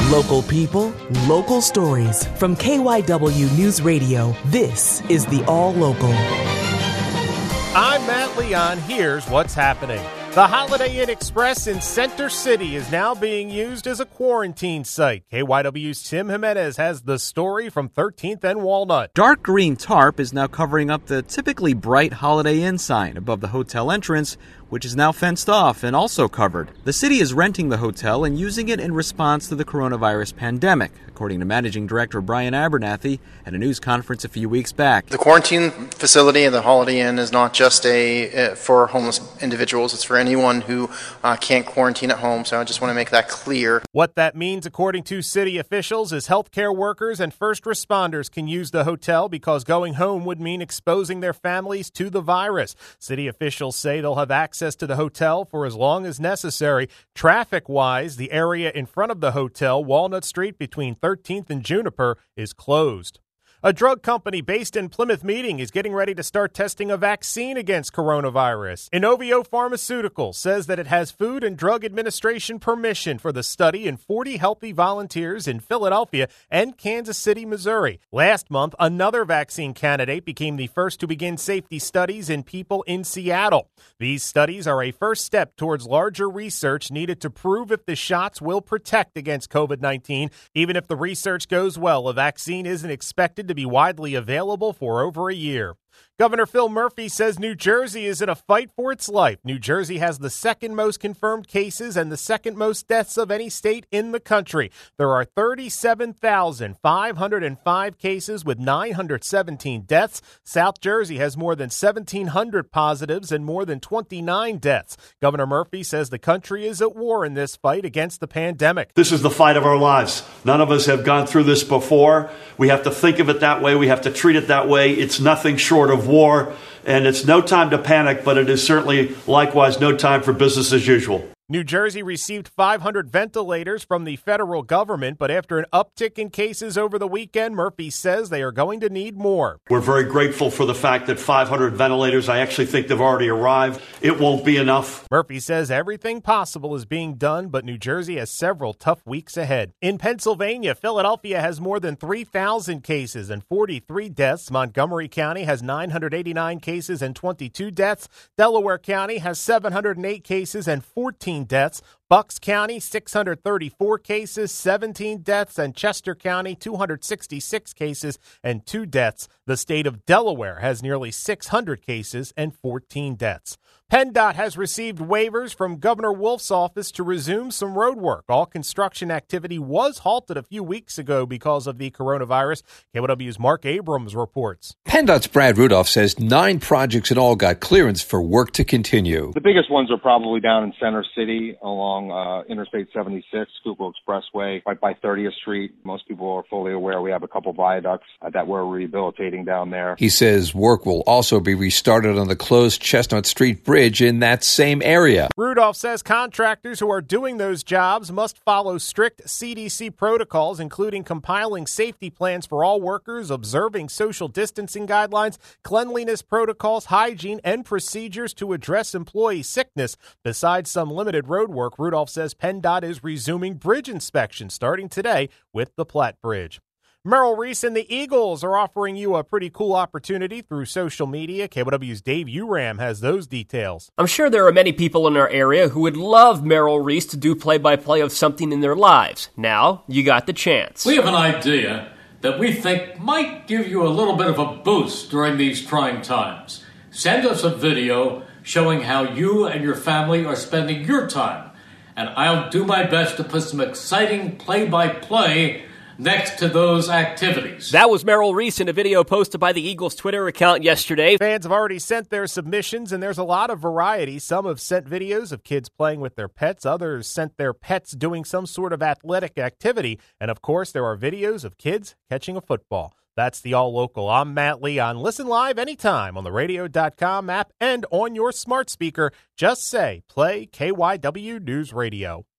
Local people, local stories. From KYW News Radio, this is the All Local. I'm Matt Leon. Here's what's happening. The Holiday Inn Express in Center City is now being used as a quarantine site. KYW's Tim Jimenez has the story from 13th and Walnut. Dark green tarp is now covering up the typically bright Holiday Inn sign above the hotel entrance, which is now fenced off and also covered. The city is renting the hotel and using it in response to the coronavirus pandemic, according to Managing Director Brian Abernathy at a news conference a few weeks back. The quarantine facility and the Holiday Inn is not just for homeless individuals. It's for anyone who can't quarantine at home, so I just want to make that clear. What that means, according to city officials, is healthcare workers and first responders can use the hotel because going home would mean exposing their families to the virus. City officials say they'll have access to the hotel for as long as necessary. Traffic-wise, the area in front of the hotel, Walnut Street between 13th and Juniper, is closed. A drug company based in Plymouth Meeting is getting ready to start testing a vaccine against coronavirus. Inovio Pharmaceuticals says that it has Food and Drug Administration permission for the study in 40 healthy volunteers in Philadelphia and Kansas City, Missouri. Last month, another vaccine candidate became the first to begin safety studies in people in Seattle. These studies are a first step towards larger research needed to prove if the shots will protect against COVID-19. Even if the research goes well, a vaccine isn't expected to be widely available for over a year. Governor Phil Murphy says New Jersey is in a fight for its life. New Jersey has the second most confirmed cases and the second most deaths of any state in the country. There are 37,505 cases with 917 deaths. South Jersey has more than 1,700 positives and more than 29 deaths. Governor Murphy says the country is at war in this fight against the pandemic. This is the fight of our lives. None of us have gone through this before. We have to think of it that way. We have to treat it that way. It's nothing short of war, and it's no time to panic, but it is certainly likewise no time for business as usual. New Jersey received 500 ventilators from the federal government, but after an uptick in cases over the weekend, Murphy says they are going to need more. We're very grateful for the fact that 500 ventilators, I actually think they've already arrived. It won't be enough. Murphy says everything possible is being done, but New Jersey has several tough weeks ahead. In Pennsylvania, Philadelphia has more than 3,000 cases and 43 deaths. Montgomery County has 989 cases and 22 deaths. Delaware County has 708 cases and 14 deaths. Bucks County, 634 cases, 17 deaths, and Chester County, 266 cases and 2 deaths. The state of Delaware has nearly 600 cases and 14 deaths. PennDOT has received waivers from Governor Wolf's office to resume some road work. All construction activity was halted a few weeks ago because of the coronavirus. KYW's Mark Abrams reports. PennDOT's Brad Rudolph says 9 projects in all got clearance for work to continue. The biggest ones are probably down in Center City along Interstate 76, Schuylkill Expressway, right by 30th Street. Most people are fully aware we have a couple viaducts that we're rehabilitating down there. He says work will also be restarted on the closed Chestnut Street Bridge in that same area. Rudolph says contractors who are doing those jobs must follow strict CDC protocols, including compiling safety plans for all workers, observing social distancing guidelines, cleanliness protocols, hygiene, and procedures to address employee sickness. Besides some limited road work, Rudolph says PennDOT is resuming bridge inspections starting today with the Platte Bridge. Merrill Reese and the Eagles are offering you a pretty cool opportunity through social media. KYW's Dave Uram has those details. I'm sure there are many people in our area who would love Merrill Reese to do play-by-play of something in their lives. Now, you got the chance. We have an idea that we think might give you a little bit of a boost during these trying times. Send us a video showing how you and your family are spending your time, and I'll do my best to put some exciting play-by-play next to those activities. That was Merrill Reese in a video posted by the Eagles Twitter account yesterday. Fans have already sent their submissions, and there's a lot of variety. Some have sent videos of kids playing with their pets. Others sent their pets doing some sort of athletic activity. And, of course, there are videos of kids catching a football. That's the All Local. I'm Matt Leon. Listen live anytime on the radio.com app and on your smart speaker. Just say, play KYW News Radio.